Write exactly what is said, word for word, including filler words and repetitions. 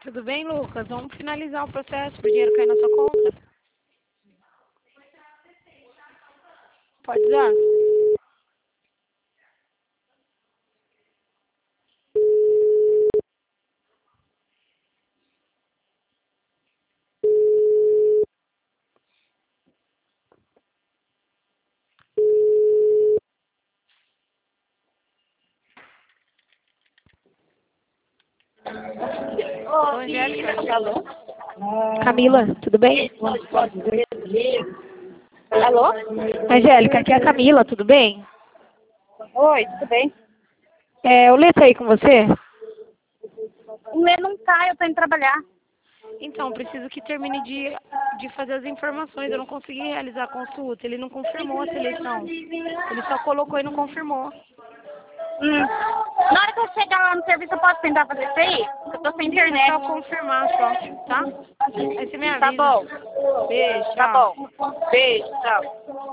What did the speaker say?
Tudo bem, Lucas? Vamos finalizar o processo para o dinheiro cair na sua conta? Pode usar? Ô, Angélica. Alô? Camila, tudo bem? Alô? Angélica, aqui é a Camila, tudo bem? Oi, tudo bem? É, o Lê tá aí com você? O Lê não tá, eu tô indo trabalhar. Então, preciso que termine de, de fazer as informações. Eu não consegui realizar a consulta. Ele não confirmou a seleção. Ele só colocou e não confirmou. Hum. Na hora que eu chegar lá no serviço, eu posso tentar fazer isso aí? Eu tô sem internet. É só confirmar só, tá? Aí você me avisa. Tá bom. Beijo, Tá tchau. bom. Beijo, tchau.